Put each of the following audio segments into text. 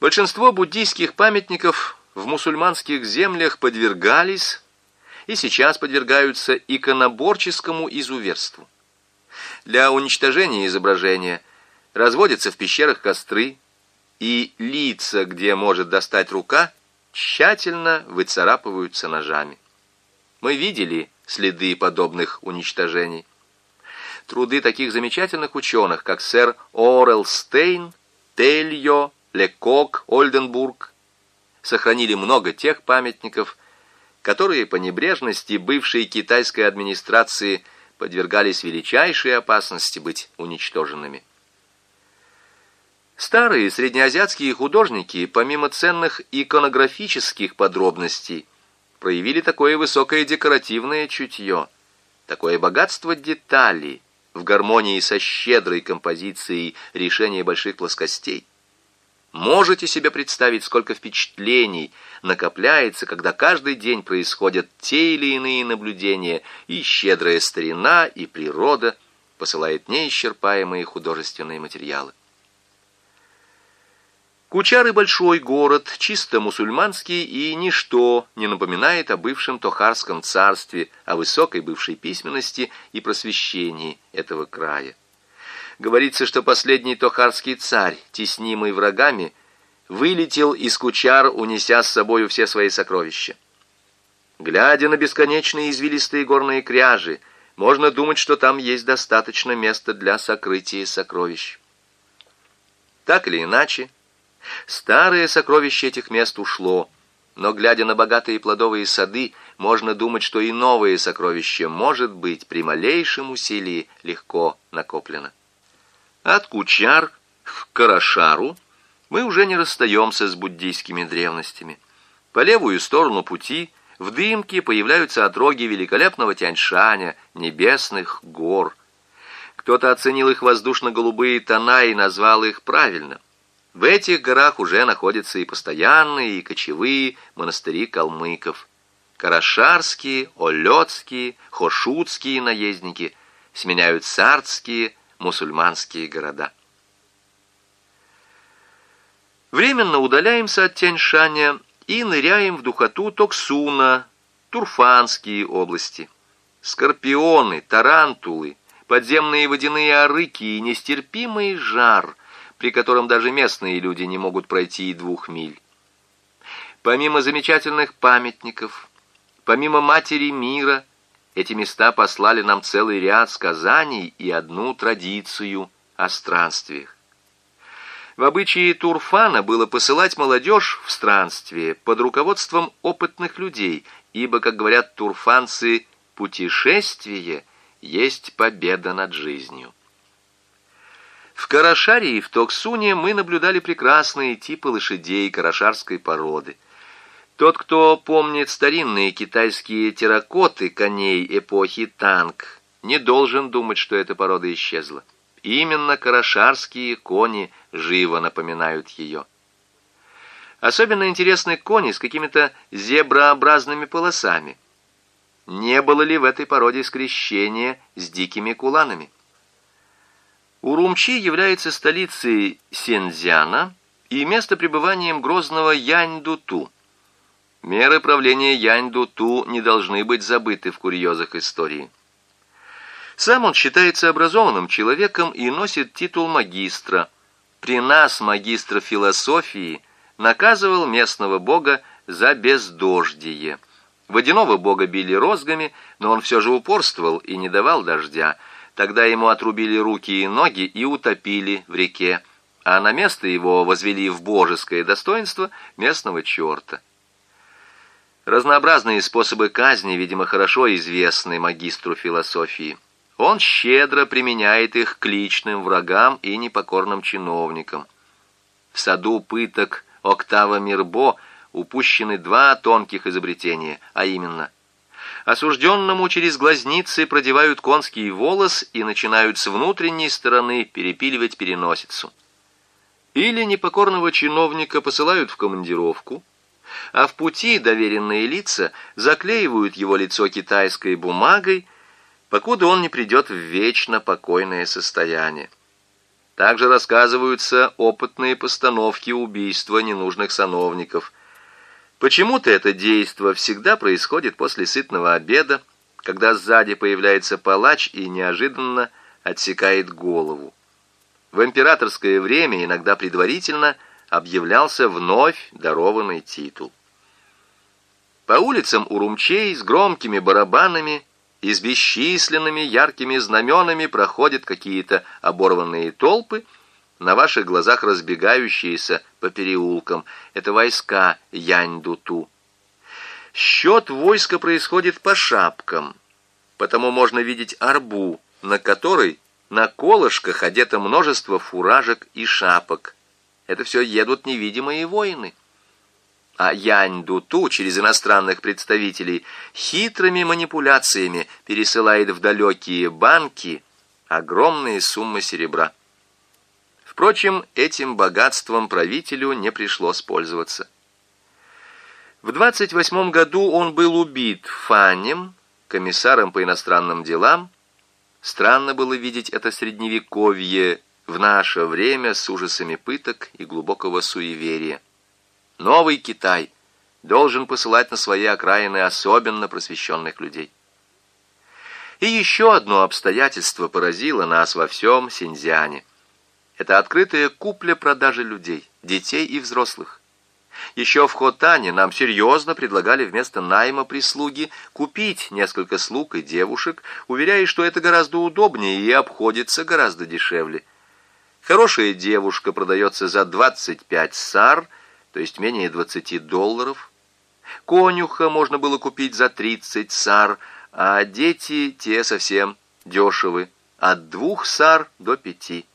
Большинство буддийских памятников в мусульманских землях подвергались и сейчас подвергаются иконоборческому изуверству. Для уничтожения изображения разводятся в пещерах костры, и лица, где может достать рука, тщательно выцарапываются ножами. Мы видели следы подобных уничтожений. Труды таких замечательных ученых, как сэр Орел Стейн, Тельо, Лекок, Ольденбург, сохранили много тех памятников, которые по небрежности бывшей китайской администрации подвергались величайшей опасности быть уничтоженными. Старые среднеазиатские художники, помимо ценных иконографических подробностей, проявили такое высокое декоративное чутье, такое богатство деталей в гармонии со щедрой композицией решения больших плоскостей. Можете себе представить, сколько впечатлений накопляется, когда каждый день происходят те или иные наблюдения, и щедрая старина, и природа посылает неисчерпаемые художественные материалы. Кучары — большой город, чисто мусульманский, и ничто не напоминает о бывшем Тохарском царстве, о высокой бывшей письменности и просвещении этого края. Говорится, что последний тохарский царь, теснимый врагами, вылетел из Кучар, унеся с собою все свои сокровища. Глядя на бесконечные извилистые горные кряжи, можно думать, что там есть достаточно места для сокрытия сокровищ. Так или иначе, старое сокровище этих мест ушло, но, глядя на богатые плодовые сады, можно думать, что и новое сокровище может быть при малейшем усилии легко накоплено. От Кучар к Карашару мы уже не расстаемся с буддийскими древностями. По левую сторону пути в дымке появляются отроги великолепного Тяньшаня, небесных гор. Кто-то оценил их воздушно-голубые тона и назвал их правильно. В этих горах уже находятся и постоянные, и кочевые монастыри калмыков. Карашарские, олетские, хошутские наездники сменяют сардские, мусульманские города. Временно удаляемся от Тяньшаня и ныряем в духоту Токсуна, Турфанские области. Скорпионы, тарантулы, подземные водяные арыки и нестерпимый жар, при котором даже местные люди не могут пройти и 2 миль. Помимо замечательных памятников, помимо Матери мира, эти места послали нам целый ряд сказаний и одну традицию о странствиях. В обычае Турфана было посылать молодежь в странствие под руководством опытных людей, ибо, как говорят турфанцы, путешествие есть победа над жизнью. В Карашаре и в Токсуне мы наблюдали прекрасные типы лошадей карашарской породы. Тот, кто помнит старинные китайские терракоты коней эпохи Танг, не должен думать, что эта порода исчезла. Именно карашарские кони живо напоминают ее. Особенно интересны кони с какими-то зеброобразными полосами. Не было ли в этой породе скрещения с дикими куланами? Урумчи является столицей Синьцзяна и местопребыванием грозного Янь-Дуту. Меры правления Янь-Дуту не должны быть забыты в курьезах истории. Сам он считается образованным человеком и носит титул магистра. При нас магистр философии наказывал местного бога за бездождие. Водяного бога били розгами, но он все же упорствовал и не давал дождя. Тогда ему отрубили руки и ноги и утопили в реке, а на место его возвели в божеское достоинство местного черта. Разнообразные способы казни, видимо, хорошо известны магистру философии. Он щедро применяет их к личным врагам и непокорным чиновникам. В саду пыток Октава Мирбо упущены 2 тонких изобретения, а именно: осужденному через глазницы продевают конский волос и начинают с внутренней стороны перепиливать переносицу. Или непокорного чиновника посылают в командировку, а в пути доверенные лица заклеивают его лицо китайской бумагой, покуда он не придет в вечно покойное состояние. Также рассказываются опытные постановки убийства ненужных сановников. Почему-то это действо всегда происходит после сытного обеда, когда сзади появляется палач и неожиданно отсекает голову. В императорское время иногда предварительно объявлялся вновь дарованный титул. По улицам Урумчей с громкими барабанами и с бесчисленными яркими знаменами проходят какие-то оборванные толпы, на ваших глазах разбегающиеся по переулкам. Это войска Янь-Дуту. Счет войска происходит по шапкам, потому можно видеть арбу, на которой на колышках одето множество фуражек и шапок. Это все едут невидимые воины. А Янь-Дуту через иностранных представителей хитрыми манипуляциями пересылает в далекие банки огромные суммы серебра. Впрочем, этим богатством правителю не пришлось пользоваться. В 28 году он был убит Фанем, комиссаром по иностранным делам. Странно было видеть это средневековье в наше время с ужасами пыток и глубокого суеверия. Новый Китай должен посылать на свои окраины особенно просвещенных людей. И еще одно обстоятельство поразило нас во всем Синьцзяне. Это открытая купля-продажа людей, детей и взрослых. Еще в Хотане нам серьезно предлагали вместо найма прислуги купить несколько слуг и девушек, уверяя, что это гораздо удобнее и обходится гораздо дешевле. Хорошая девушка продается за 25 сар, то есть менее $20. Конюха можно было купить за 30 сар, а дети те совсем дешевы, от 2 сар до 5.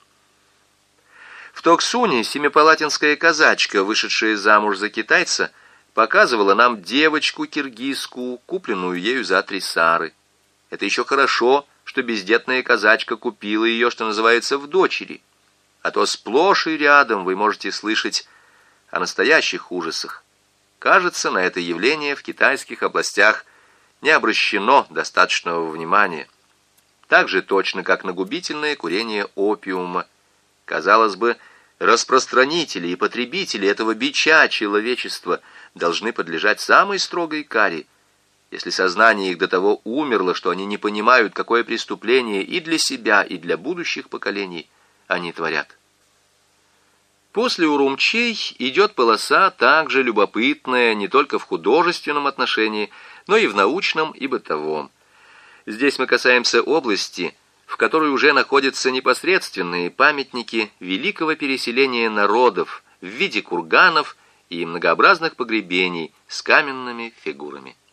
В Токсуне семипалатинская казачка, вышедшая замуж за китайца, показывала нам девочку-киргизку, купленную ею за 3 сары. Это еще хорошо, что бездетная казачка купила ее, что называется, в дочери. А то сплошь и рядом вы можете слышать о настоящих ужасах. Кажется, на это явление в китайских областях не обращено достаточного внимания. Так же точно, как на губительное курение опиума. Казалось бы, распространители и потребители этого бича человечества должны подлежать самой строгой каре, если сознание их до того умерло, что они не понимают, какое преступление и для себя, и для будущих поколений они творят. После Урумчей идет полоса, также любопытная не только в художественном отношении, но и в научном и бытовом. Здесь мы касаемся области, в которой уже находятся непосредственные памятники великого переселения народов в виде курганов и многообразных погребений с каменными фигурами.